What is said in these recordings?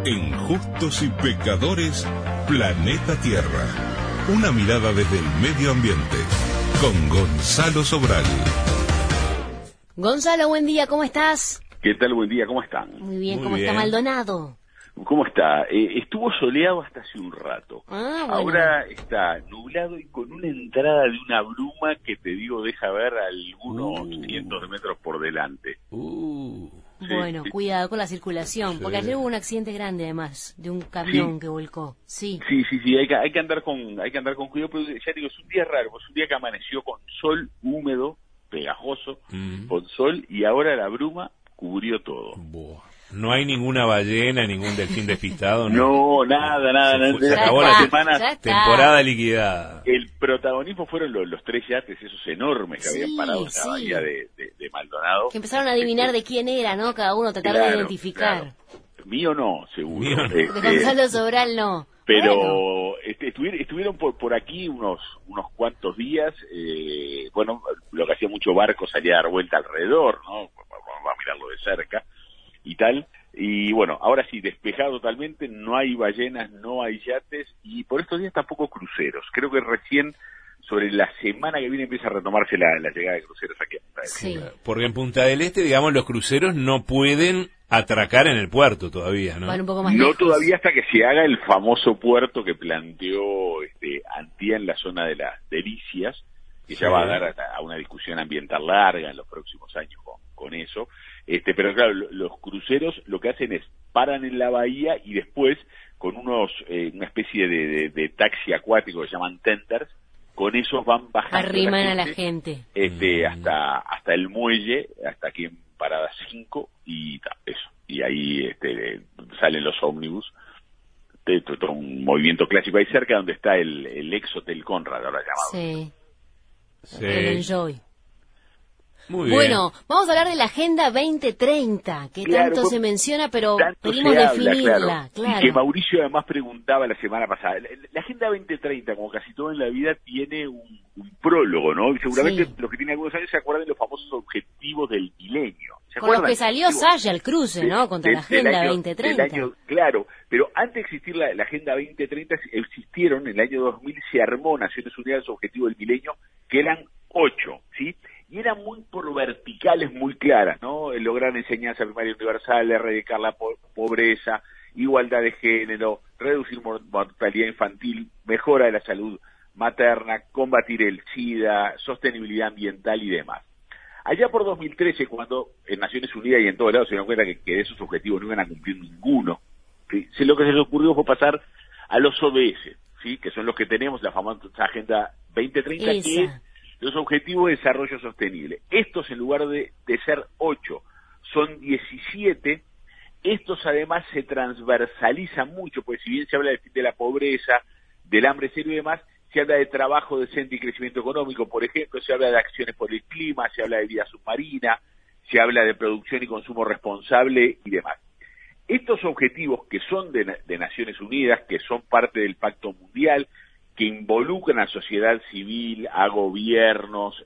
Injustos y Pecadores, Planeta Tierra. Una mirada desde el medio ambiente, con Gonzalo Sobral. Gonzalo, buen día, ¿cómo estás? ¿Qué tal? Buen día, ¿cómo están? Muy bien, ¿cómo está Maldonado? ¿Cómo está? Estuvo soleado hasta hace un rato. Bueno. Ahora está nublado y con una entrada de una bruma que te digo deja ver algunos cientos de metros por delante. Bueno, sí. Cuidado con la circulación, porque ayer hubo un accidente grande además, de un camión que volcó. Sí, hay que andar con cuidado, pero ya digo, es un día raro, es un día que amaneció con sol húmedo, pegajoso, con sol, y ahora la bruma cubrió todo. No hay ninguna ballena, ningún delfín despistado. No, nada. Se acabó la semana, temporada liquidada. El protagonismo fueron los tres yates, esos enormes que habían parado en la bahía de Maldonado. Que empezaron a adivinar de quién era, ¿no? Cada uno tratar de identificar. Claro. Mío no, seguro. Mío no. De Gonzalo Sobral no. Pero bueno. estuvieron por aquí unos cuantos días. Bueno, lo que hacía mucho barco salía a dar vuelta alrededor, ¿no? Vamos a mirarlo de cerca y tal, y bueno, ahora sí, despejado totalmente, no hay ballenas, no hay yates, y por estos días tampoco cruceros. Creo que recién, sobre la semana que viene, empieza a retomarse la llegada de cruceros aquí. Sí. Porque en Punta del Este, digamos, los cruceros no pueden atracar en el puerto todavía, ¿no? Van un poco más No lejos. todavía, hasta que se haga el famoso puerto que planteó Antía en la zona de las Delicias, que ya va a dar a una discusión ambiental larga en los próximos años con eso. Pero claro, los cruceros lo que hacen es paran en la bahía y después con una especie de taxi acuático que se llaman tenders, con esos van bajando arriman a la gente hasta el muelle, hasta aquí en Parada 5 y eso. Y ahí salen los ómnibus. Todo un movimiento clásico ahí cerca donde está el ex Hotel Conrad, ahora llamado. Sí. El Enjoy. Muy bien. Bueno, vamos a hablar de la Agenda 2030, que tanto se menciona, pero pedimos definirla. Claro. Y que Mauricio además preguntaba la semana pasada. La Agenda 2030, como casi todo en la vida, tiene un prólogo, ¿no? Y seguramente los que tienen algunos años se acuerdan de los famosos objetivos del milenio. Con los que salió Saya al cruce, ¿no? Contra la Agenda 2030. Claro, pero antes de existir la Agenda 2030, existieron, en el año 2000 se armó Naciones Unidas los objetivos del milenio, que eran 8, ¿sí? Y eran muy por verticales muy claras, ¿no? Lograr enseñanza primaria universal, erradicar la pobreza, igualdad de género, reducir mortalidad infantil, mejora de la salud materna, combatir el SIDA, sostenibilidad ambiental y demás. Allá por 2013, cuando en Naciones Unidas y en todos lados se dieron cuenta que de esos objetivos no iban a cumplir ninguno, ¿sí? Lo que se les ocurrió fue pasar a los ODS, ¿sí? Que son los que tenemos, la famosa Agenda 2030, que es los Objetivos de Desarrollo Sostenible. Estos, en lugar de ser 8, son 17. Estos además se transversalizan mucho, pues si bien se habla del fin de la pobreza, del hambre cero y demás, se habla de trabajo decente y crecimiento económico, por ejemplo, se habla de acciones por el clima, se habla de vida submarina, se habla de producción y consumo responsable y demás. Estos objetivos, que son de Naciones Unidas, que son parte del Pacto Mundial, que involucran a sociedad civil, a gobiernos,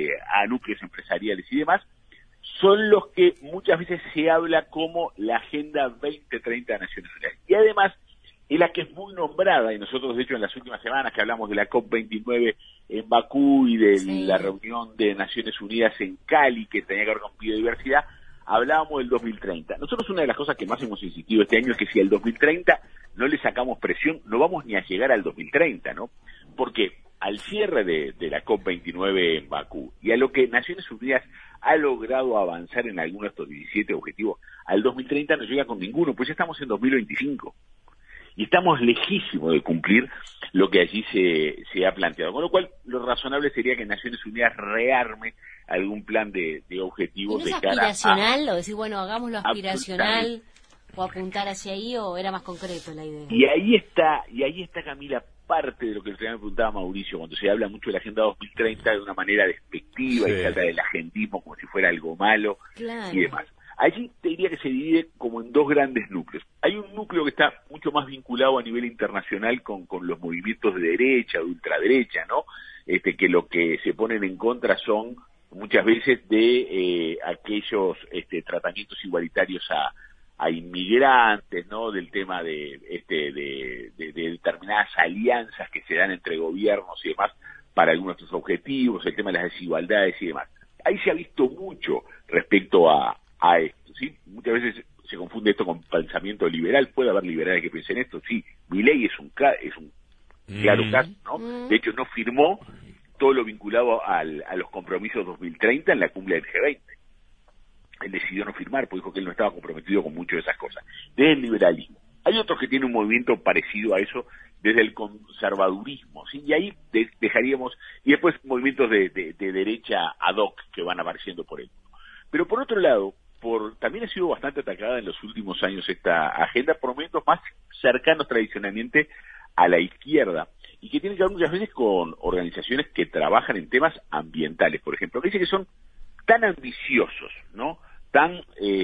a núcleos empresariales y demás, son los que muchas veces se habla como la Agenda 2030 de Naciones Unidas. Y además es la que es muy nombrada, y nosotros de hecho en las últimas semanas que hablamos de la COP29 en Bakú y de la reunión de Naciones Unidas en Cali, que tenía que ver con biodiversidad, hablábamos del 2030. Nosotros una de las cosas que más hemos insistido este año es que si al 2030 no le sacamos presión, no vamos ni a llegar al 2030, ¿no? Porque al cierre de la COP29 en Bakú y a lo que Naciones Unidas ha logrado avanzar en algunos de estos 17 objetivos, al 2030 no llega con ninguno, pues ya estamos en 2025. Y estamos lejísimos de cumplir lo que allí se ha planteado. Con lo cual, lo razonable sería que Naciones Unidas rearme algún plan de objetivos de cara a... aspiracional, o decir, bueno, hagámoslo aspiracional, o apuntar hacia ahí, o era más concreto la idea? Y ahí está, Camila, parte de lo que el me preguntaba Mauricio, cuando se habla mucho de la Agenda 2030 de una manera despectiva y se habla del agendismo como si fuera algo malo y demás. Allí te diría que se divide como en dos grandes núcleos. Hay un núcleo que está mucho más vinculado a nivel internacional con los movimientos de derecha o de ultraderecha, ¿no? Que lo que se ponen en contra son muchas veces de aquellos tratamientos igualitarios a inmigrantes, ¿no? Del tema de determinadas alianzas que se dan entre gobiernos y demás para algunos de estos objetivos, el tema de las desigualdades y demás. Ahí se ha visto mucho respecto a esto, ¿sí? Muchas veces se confunde esto con pensamiento liberal, puede haber liberales que piensen esto, sí, Milei es un claro caso, ¿no? De hecho, no firmó todo lo vinculado a los compromisos 2030 en la cumbre del G20. Él decidió no firmar, porque dijo que él no estaba comprometido con muchas de esas cosas. Desde el liberalismo. Hay otros que tienen un movimiento parecido a eso desde el conservadurismo, ¿sí? Y ahí dejaríamos, y después movimientos de derecha ad hoc que van apareciendo por él. Pero por otro lado, también ha sido bastante atacada en los últimos años esta agenda por movimientos más cercanos tradicionalmente a la izquierda, y que tiene que ver muchas veces con organizaciones que trabajan en temas ambientales, por ejemplo, que dicen que son tan ambiciosos, ¿no? Tan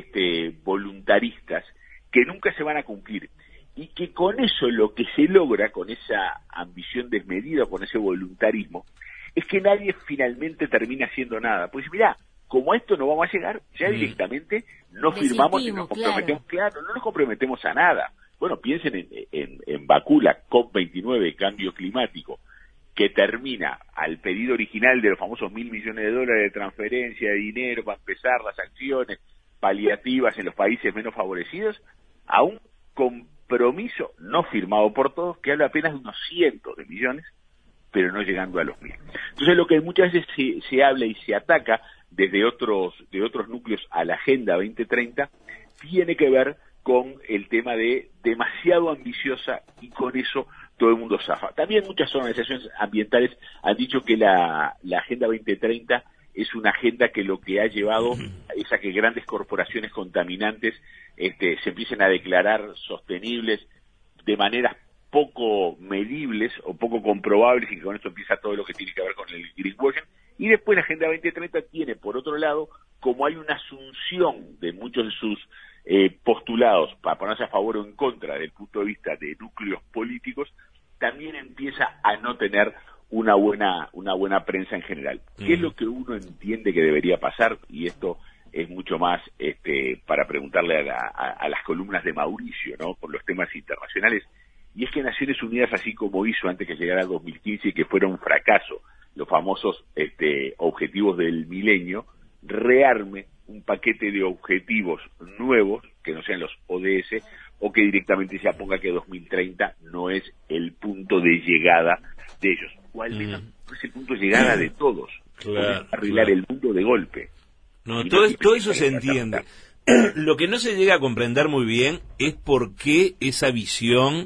voluntaristas, que nunca se van a cumplir, y que con eso lo que se logra, con esa ambición desmedida, con ese voluntarismo, es que nadie finalmente termina haciendo nada. Pues mirá, como a esto no vamos a llegar, ya directamente no firmamos y nos comprometemos, claro, no nos comprometemos a nada. Bueno, piensen en Bakú, la COP29, cambio climático, que termina al pedido original de los famosos $1.000 millones de transferencia de dinero para empezar las acciones paliativas en los países menos favorecidos, a un compromiso no firmado por todos, que habla apenas de unos cientos de millones, pero no llegando a los 1.000. Entonces, lo que muchas veces se habla y se ataca desde otros núcleos a la Agenda 2030 tiene que ver con el tema de demasiado ambiciosa, y con eso todo el mundo zafa. También muchas organizaciones ambientales han dicho que la Agenda 2030 es una agenda que lo que ha llevado es a que grandes corporaciones contaminantes se empiecen a declarar sostenibles de maneras poco medibles o poco comprobables, y que con esto empieza todo lo que tiene que ver con el greenwashing. Y después la Agenda 2030 tiene, por otro lado, como hay una asunción de muchos de sus postulados para ponerse a favor o en contra desde el punto de vista de núcleos políticos, también empieza a no tener una buena prensa en general. ¿Qué es lo que uno entiende que debería pasar? Y esto es mucho más para preguntarle a las columnas de Mauricio, ¿no? Por los temas internacionales. Y es que Naciones Unidas, así como hizo antes que llegara el 2015 y que fuera un fracaso los famosos objetivos del milenio, rearme un paquete de objetivos nuevos, que no sean los ODS, o que directamente se ponga que 2030 no es el punto de llegada de ellos, o al menos no es el punto de llegada de todos, arreglar el mundo de golpe. No, todo eso se entiende. Lo que no se llega a comprender muy bien es por qué esa visión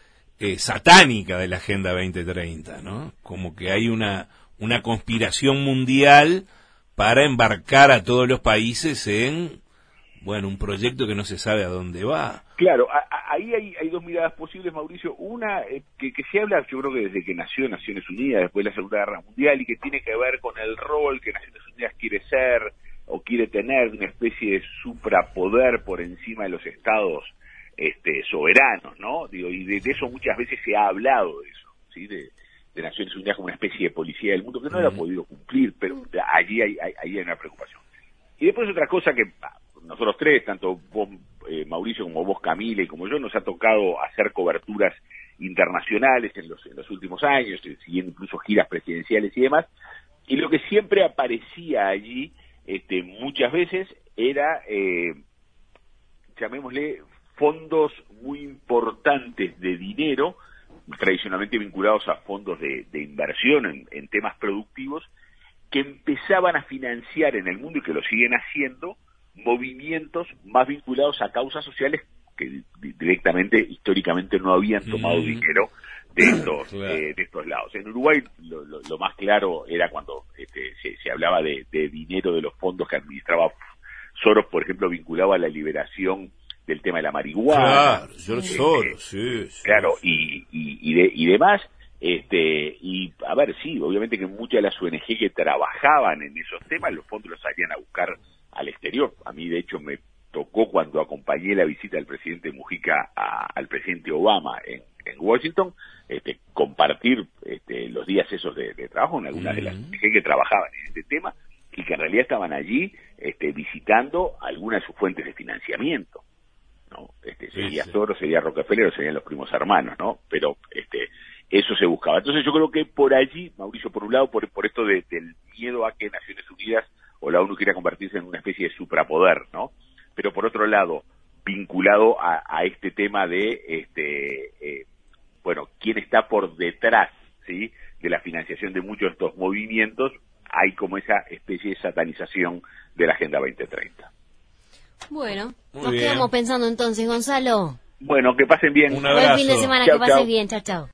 satánica de la Agenda 2030, ¿no? Como que hay una conspiración mundial para embarcar a todos los países en, bueno, un proyecto que no se sabe a dónde va. Claro, ahí hay dos miradas posibles, Mauricio. Una que se habla, yo creo que desde que nació Naciones Unidas, después de la Segunda Guerra Mundial, y que tiene que ver con el rol que Naciones Unidas quiere ser o quiere tener, una especie de suprapoder por encima de los estados soberanos, ¿no? Digo, y de eso muchas veces se ha hablado, de eso, ¿sí? De Naciones Unidas como una especie de policía del mundo que no lo ha podido cumplir, pero allí hay una preocupación. Y después otra cosa que nosotros tres, tanto vos, Mauricio, como vos, Camila, y como yo, nos ha tocado hacer coberturas internacionales en los últimos años, siguiendo incluso giras presidenciales y demás, y lo que siempre aparecía allí muchas veces era, llamémosle, fondos muy importantes de dinero, tradicionalmente vinculados a fondos de inversión en temas productivos, que empezaban a financiar en el mundo, y que lo siguen haciendo, movimientos más vinculados a causas sociales que directamente, históricamente, no habían tomado dinero de estos lados. En Uruguay lo más claro era cuando se hablaba de dinero de los fondos que administraba Soros, por ejemplo, vinculado a la liberación del tema de la marihuana. Claro, George Soros, sí. Claro, y demás. Y a ver, sí, obviamente que muchas de las ONG que trabajaban en esos temas, los fondos los salían a buscar al exterior. A mí, de hecho, me tocó, cuando acompañé la visita del presidente Mujica al presidente Obama en Washington, compartir los días esos de trabajo en algunas de las ONG que trabajaban en este tema, y que en realidad estaban allí visitando algunas de sus fuentes de financiamiento. ¿no? Sería Soros, sería Rockefeller, o serían los primos hermanos, ¿no? Pero eso se buscaba. Entonces yo creo que por allí, Mauricio, por un lado, por esto del miedo a que Naciones Unidas o la ONU quiera convertirse en una especie de suprapoder, ¿no? Pero por otro lado, vinculado a este tema de, quién está por detrás, ¿sí?, de la financiación de muchos de estos movimientos, hay como esa especie de satanización de la Agenda 2030. Bueno, nos quedamos pensando entonces, Gonzalo. Bueno, que pasen bien. Un abrazo. Buen fin de semana, que pases bien. Chao, chao.